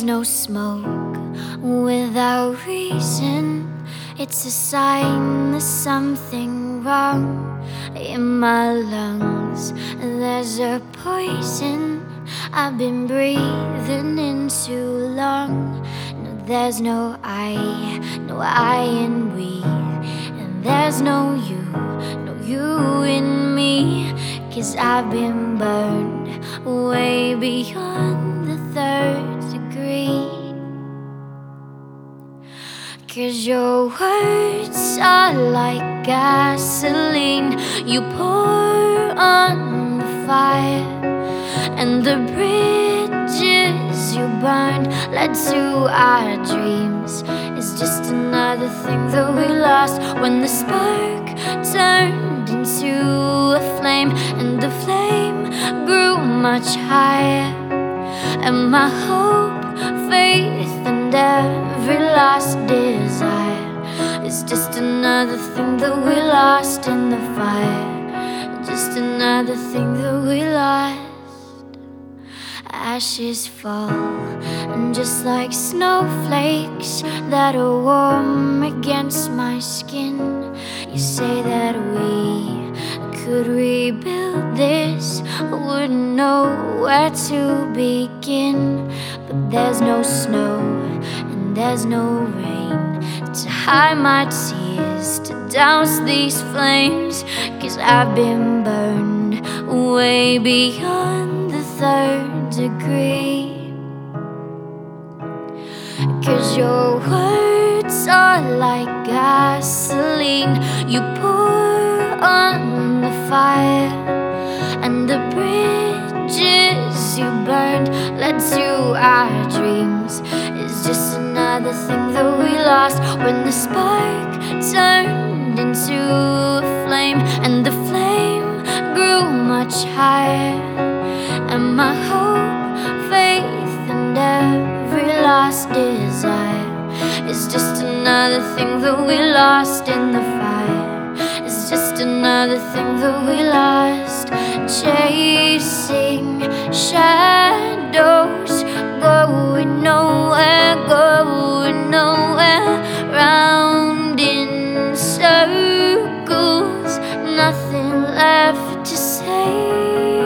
there's no smoke without reason. It's a sign there's something wrong in my lungs. There's a poison I've been breathing in too long. No, there's no I in we. And there's no you in me. 'Cause I've been burned way beyond the third degree. 'Cause your words are like gasoline you pour on the fire, and the bridges you burned led to our dreams. It's just another thing that we lost when the spark turned into a flame, and the flame grew much higher. And my hope, faith, and every last desire is just another thing that we lost in the fire. Just another thing that we lost. Ashes fall, and just like snowflakes that are warm against my skin, you say that we could rebuild this. I wouldn't know where to begin. But there's no snow and there's no rain to hide my tears, to douse these flames. 'Cause I've been burned way beyond the third degree. 'Cause your words are like gasoline you pour on the fire, and the bridges you burned led to our dreams. It's just another thing that we lost when the spark turned into a flame, and the flame grew much higher. And my hope, faith, and every last desire is just another thing that we lost in the fire. It's just another thing that we lost. Chasing shadows, going nowhere, round in circles, nothing left to say.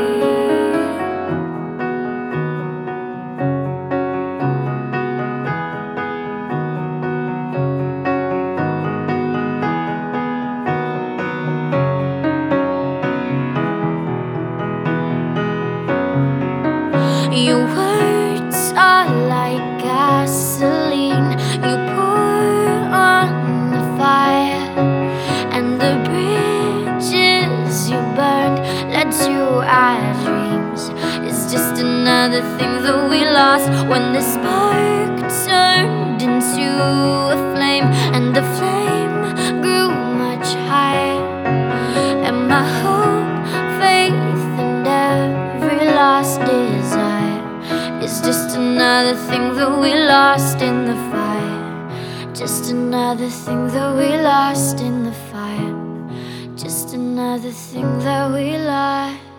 Your words are like gasoline you pour on the fire, and the bridges you burned led to our dreams. It's just another thing that we lost when the spark turned into a flame, and the flame grew much higher. And my hope, faith, and every last desire it's just another thing that we lost in the fire. Just another thing that we lost in the fire. Just another thing that we lost.